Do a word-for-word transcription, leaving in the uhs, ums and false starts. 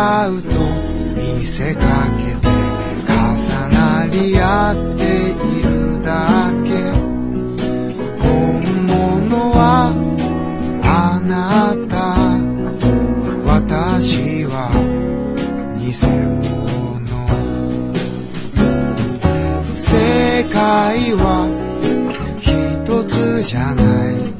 うと見せかけて重なり合っているだけ。本物はあなた、私は偽物。世界は一つじゃない。